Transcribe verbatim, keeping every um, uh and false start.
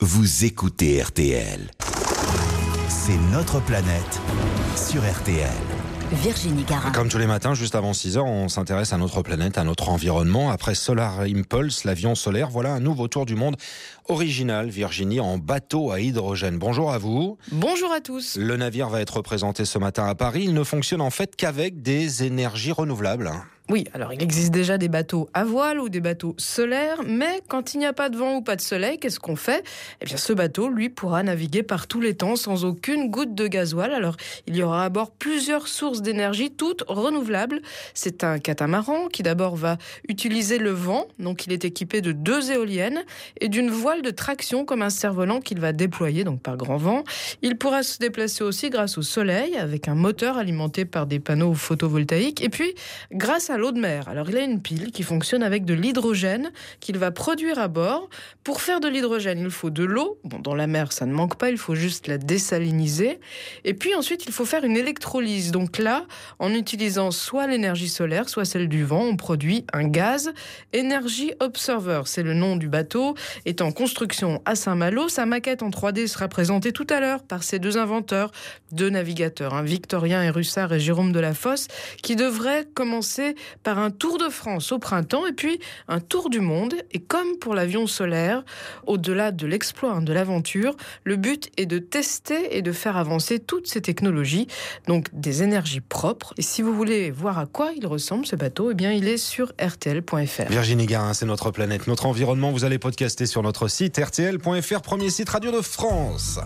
vous écoutez R T L. C'est notre planète sur R T L. Virginie Garin. Comme tous les matins, juste avant six heures, on s'intéresse à notre planète, à notre environnement. Après Solar Impulse, l'avion solaire, voilà un nouveau tour du monde original, Virginie, en bateau à hydrogène. Bonjour à vous. Bonjour à tous. Le navire va être présenté ce matin à Paris. Il ne fonctionne en fait qu'avec des énergies renouvelables. Oui, alors il existe déjà des bateaux à voile ou des bateaux solaires, mais quand il n'y a pas de vent ou pas de soleil, qu'est-ce qu'on fait ? Eh bien, ce bateau, lui, pourra naviguer par tous les temps sans aucune goutte de gasoil. Alors, il y aura à bord plusieurs sources d'énergie, toutes renouvelables. C'est un catamaran qui d'abord va utiliser le vent, donc il est équipé de deux éoliennes et d'une voile de traction comme un cerf-volant qu'il va déployer, donc par grand vent. Il pourra se déplacer aussi grâce au soleil, avec un moteur alimenté par des panneaux photovoltaïques, et puis grâce à l'eau de mer. Alors, il a une pile qui fonctionne avec de l'hydrogène qu'il va produire à bord. Pour faire de l'hydrogène, il faut de l'eau. Bon, dans la mer, ça ne manque pas, il faut juste la désaliniser. Et puis ensuite, il faut faire une électrolyse. Donc là, en utilisant soit l'énergie solaire, soit celle du vent, on produit un gaz. Energy Observer, c'est le nom du bateau, est en construction à Saint-Malo. Sa maquette en trois D sera présentée tout à l'heure par ces deux inventeurs, deux navigateurs, hein, Victorien et Russard et Jérôme Delafosse, qui devraient commencer par un tour de France au printemps et puis un tour du monde. Et comme pour l'avion solaire, au-delà de l'exploit, hein, de l'aventure, le but est de tester et de faire avancer toutes ces technologies, donc des énergies propres. Et si vous voulez voir à quoi il ressemble ce bateau, eh bien il est sur R T L point F R. Virginie Garin, c'est notre planète, notre environnement. Vous allez podcaster sur notre site R T L point F R, premier site radio de France.